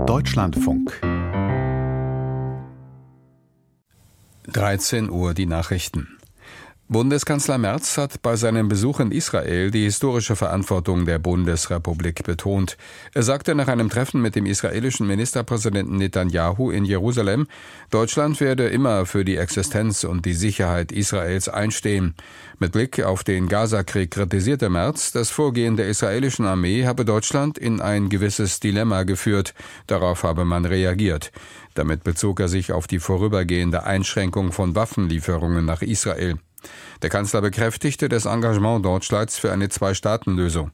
Deutschlandfunk 13 Uhr die Nachrichten. Bundeskanzler Merz hat bei seinem Besuch in Israel die historische Verantwortung der Bundesrepublik betont. Er sagte nach einem Treffen mit dem israelischen Ministerpräsidenten Netanyahu in Jerusalem, Deutschland werde immer für die Existenz und die Sicherheit Israels einstehen. Mit Blick auf den Gaza-Krieg kritisierte Merz, das Vorgehen der israelischen Armee habe Deutschland in ein gewisses Dilemma geführt. Darauf habe man reagiert. Damit bezog er sich auf die vorübergehende Einschränkung von Waffenlieferungen nach Israel. Der Kanzler bekräftigte das Engagement Deutschlands für eine Zwei-Staaten-Lösung.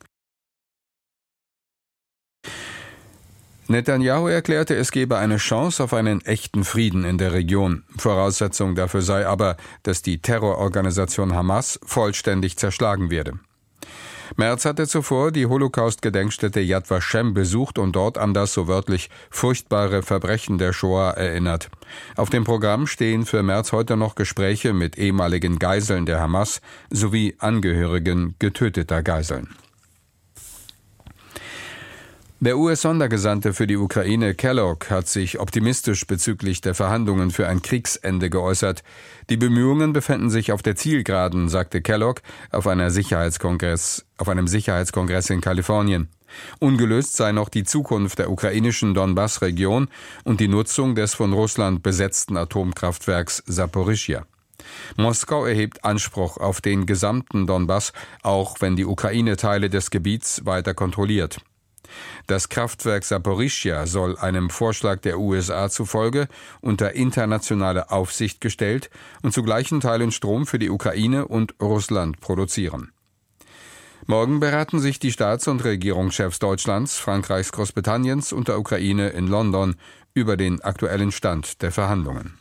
Netanyahu erklärte, es gebe eine Chance auf einen echten Frieden in der Region. Voraussetzung dafür sei aber, dass die Terrororganisation Hamas vollständig zerschlagen werde. Merz hatte zuvor die Holocaust-Gedenkstätte Yad Vashem besucht und dort an das, so wörtlich, furchtbare Verbrechen der Shoah erinnert. Auf dem Programm stehen für Merz heute noch Gespräche mit ehemaligen Geiseln der Hamas sowie Angehörigen getöteter Geiseln. Der US-Sondergesandte für die Ukraine, Kellogg, hat sich optimistisch bezüglich der Verhandlungen für ein Kriegsende geäußert. Die Bemühungen befänden sich auf der Zielgeraden, sagte Kellogg auf einem Sicherheitskongress in Kalifornien. Ungelöst sei noch die Zukunft der ukrainischen Donbass-Region und die Nutzung des von Russland besetzten Atomkraftwerks Saporischschja. Moskau erhebt Anspruch auf den gesamten Donbass, auch wenn die Ukraine Teile des Gebiets weiter kontrolliert. Das Kraftwerk Saporischschja soll einem Vorschlag der USA zufolge unter internationale Aufsicht gestellt und zu gleichen Teilen Strom für die Ukraine und Russland produzieren. Morgen beraten sich die Staats- und Regierungschefs Deutschlands, Frankreichs, Großbritanniens und der Ukraine in London über den aktuellen Stand der Verhandlungen.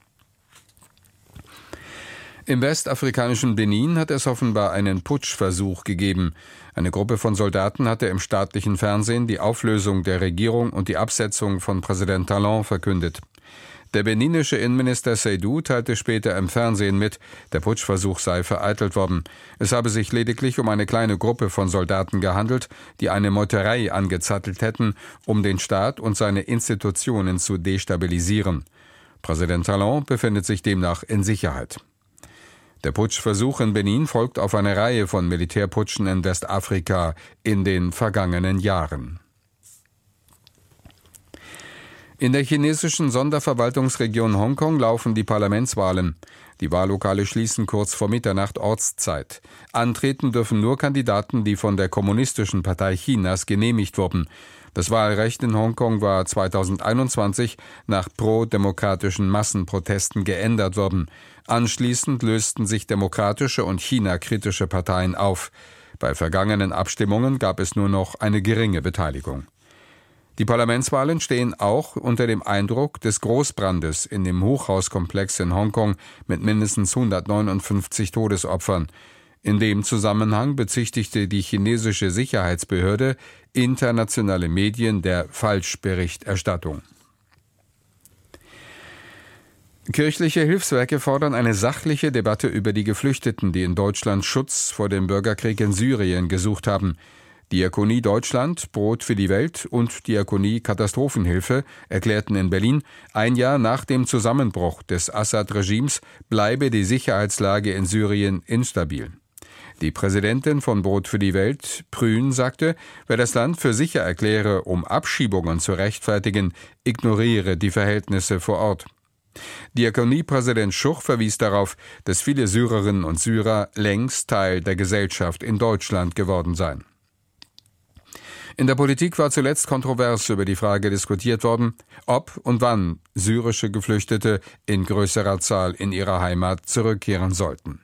Im westafrikanischen Benin hat es offenbar einen Putschversuch gegeben. Eine Gruppe von Soldaten hatte im staatlichen Fernsehen die Auflösung der Regierung und die Absetzung von Präsident Talon verkündet. Der beninische Innenminister Seydou teilte später im Fernsehen mit, der Putschversuch sei vereitelt worden. Es habe sich lediglich um eine kleine Gruppe von Soldaten gehandelt, die eine Meuterei angezettelt hätten, um den Staat und seine Institutionen zu destabilisieren. Präsident Talon befindet sich demnach in Sicherheit. Der Putschversuch in Benin folgt auf eine Reihe von Militärputschen in Westafrika in den vergangenen Jahren. In der chinesischen Sonderverwaltungsregion Hongkong laufen die Parlamentswahlen. Die Wahllokale schließen kurz vor Mitternacht Ortszeit. Antreten dürfen nur Kandidaten, die von der Kommunistischen Partei Chinas genehmigt wurden. Das Wahlrecht in Hongkong war 2021 nach pro-demokratischen Massenprotesten geändert worden. Anschließend lösten sich demokratische und China-kritische Parteien auf. Bei vergangenen Abstimmungen gab es nur noch eine geringe Beteiligung. Die Parlamentswahlen stehen auch unter dem Eindruck des Großbrandes in dem Hochhauskomplex in Hongkong mit mindestens 159 Todesopfern. In dem Zusammenhang bezichtigte die chinesische Sicherheitsbehörde internationale Medien der Falschberichterstattung. Kirchliche Hilfswerke fordern eine sachliche Debatte über die Geflüchteten, die in Deutschland Schutz vor dem Bürgerkrieg in Syrien gesucht haben. Diakonie Deutschland, Brot für die Welt und Diakonie Katastrophenhilfe erklärten in Berlin, ein Jahr nach dem Zusammenbruch des Assad-Regimes bleibe die Sicherheitslage in Syrien instabil. Die Präsidentin von Brot für die Welt, Prün, sagte, wer das Land für sicher erkläre, um Abschiebungen zu rechtfertigen, ignoriere die Verhältnisse vor Ort. Diakoniepräsident Schuch verwies darauf, dass viele Syrerinnen und Syrer längst Teil der Gesellschaft in Deutschland geworden seien. In der Politik war zuletzt kontrovers über die Frage diskutiert worden, ob und wann syrische Geflüchtete in größerer Zahl in ihre Heimat zurückkehren sollten.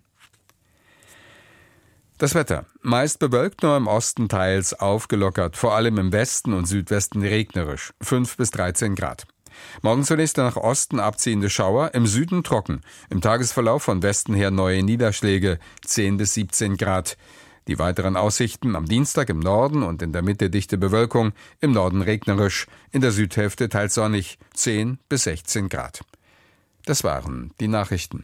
Das Wetter. Meist bewölkt, nur im Osten teils aufgelockert, vor allem im Westen und Südwesten regnerisch, 5 bis 13 Grad. Morgen zunächst nach Osten abziehende Schauer, im Süden trocken. Im Tagesverlauf von Westen her neue Niederschläge, 10 bis 17 Grad. Die weiteren Aussichten am Dienstag im Norden und in der Mitte dichte Bewölkung, im Norden regnerisch, in der Südhälfte teils sonnig, 10 bis 16 Grad. Das waren die Nachrichten.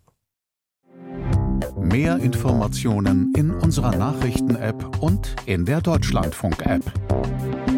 Mehr Informationen in unserer Nachrichten-App und in der Deutschlandfunk-App.